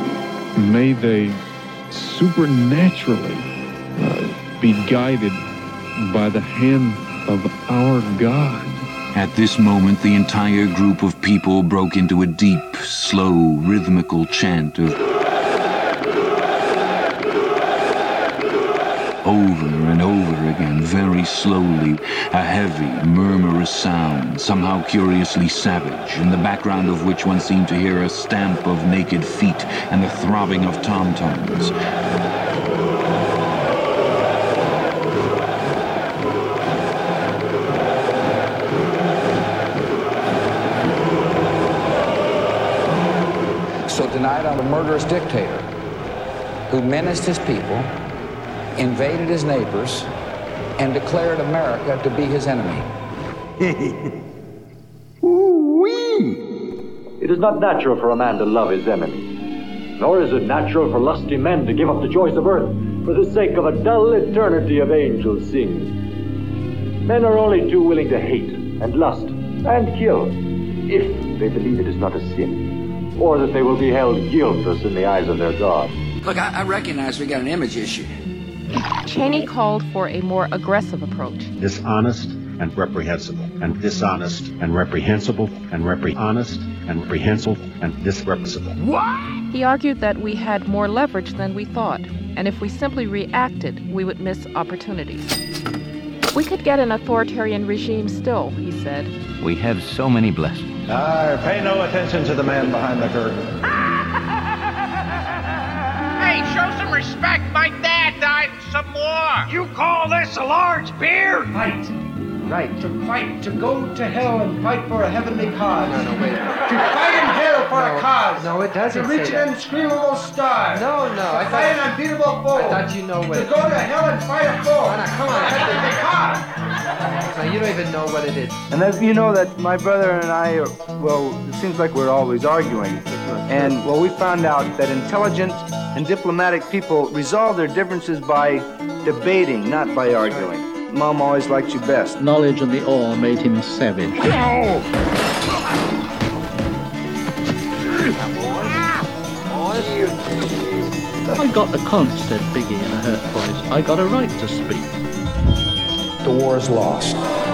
again. May they supernaturally uh, be guided by the hand of our God. At this moment, the entire group of people broke into a deep, slow, rhythmical chant of over and over again, very slowly, a heavy, murmurous sound, somehow curiously savage, in the background of which one seemed to hear a stamp of naked feet and the throbbing of tom-toms. So tonight I'm a murderous dictator who menaced his people, invaded his neighbors, and declared America to be his enemy. Ooh-wee! It is not natural for a man to love his enemy, nor is it natural for lusty men to give up the joys of earth for the sake of a dull eternity of angels singing. Men are only too willing to hate and lust and kill if they believe it is not a sin, or that they will be held guiltless in the eyes of their God. Look, I, I recognize we got an image issue. Cheney called for a more aggressive approach. Dishonest and reprehensible, and dishonest and reprehensible, and repre honest and reprehensible, and disreprehensible. What? He argued that we had more leverage than we thought, and if we simply reacted, we would miss opportunities. We could get an authoritarian regime still, he said. We have so many blessings. Ah, pay no attention to the man behind the curtain. Hey, show some respect. My dad died and some more. You call this a large beer? Fight. Right. To fight. To go to hell and fight for a heavenly cause. No, no, wait. To fight in hell for no, a cause. No, it doesn't To reach say an that. unscreamable star. No, no. To I fight thought, an unbeatable foe. I thought you know what. To go to hell and fight a foe. Now, come on. That's the cause. Now, you don't even know what it is. And as you know that my brother and I, are, well, it seems like we're always arguing. And, well, we found out that intelligent and diplomatic people resolve their differences by debating, not by arguing. Mom always liked you best. Knowledge of the awe made him savage. No! I got the con, said Biggie in a hurt voice. I got a right to speak. The war is lost.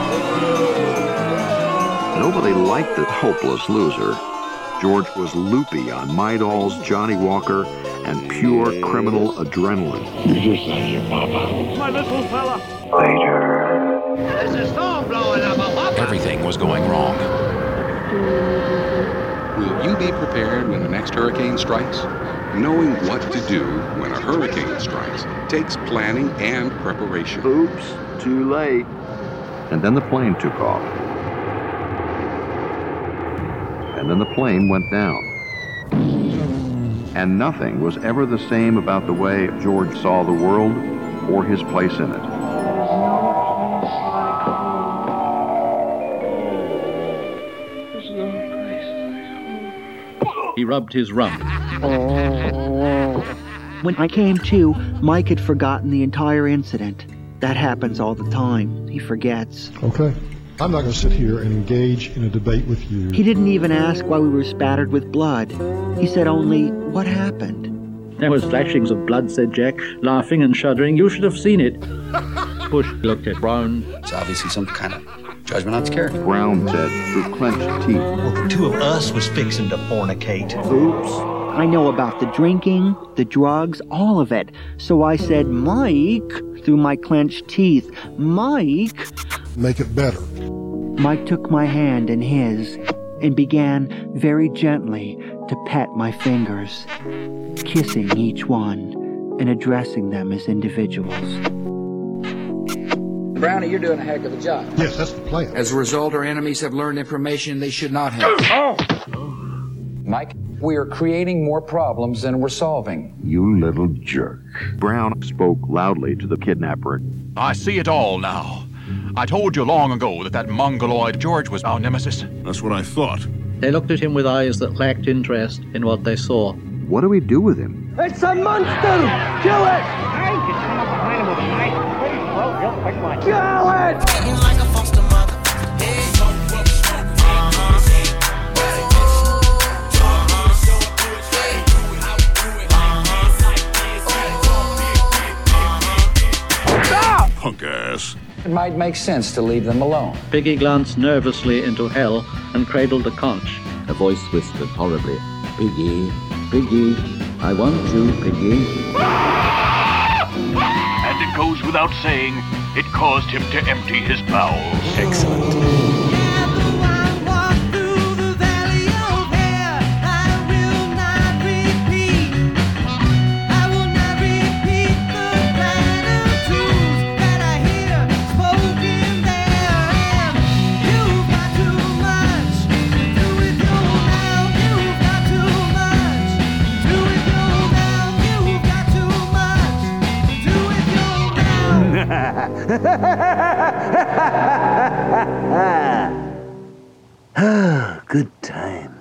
Nobody liked the hopeless loser. George was loopy on Midol's Johnny Walker and pure criminal adrenaline. You just like your mama. My little fella. Later. There's a storm blowing up above. Everything was going wrong. Will you be prepared when the next hurricane strikes? Knowing what to do when a hurricane strikes takes planning and preparation. Oops, too late. And then the plane took off. And then the plane went down. And nothing was ever the same about the way George saw the world or his place in it. He rubbed his rump. When I came to, Mike had forgotten the entire incident. That happens all the time. He forgets. Okay. I'm not going to sit here and engage in a debate with you. He didn't even ask why we were spattered with blood. He said only, what happened? There was flashings of blood, said Jack, laughing and shuddering. You should have seen it. Bush looked at Brown. It's obviously some kind of judgment on his character. Brown said through clenched teeth. Well, the two of us was fixing to fornicate. Oops. I know about the drinking, the drugs, all of it. So I said, Mike, through my clenched teeth. Mike. Make it better. Mike took my hand in his and began very gently to pat my fingers, kissing each one and addressing them as individuals. Brownie, you're doing a heck of a job. Yes, that's the plan. As a result, our enemies have learned information they should not have. Oh! Mike, we are creating more problems than we're solving. You little jerk. Brown spoke loudly to the kidnapper. I see it all now. I told you long ago that that mongoloid George was our nemesis. That's what I thought. They looked at him with eyes that lacked interest in what they saw. What do we do with him? It's a monster! Kill it! I just come up behind him with a knife. Well, real quick one. Kill it! Like a foster mother. Punk ass. might make sense to leave them alone. Piggy glanced nervously into hell and cradled the conch. A voice whispered horribly, Piggy, Piggy, I want you, Piggy. And it goes without saying, it caused him to empty his bowels. Excellent. Ah, good times.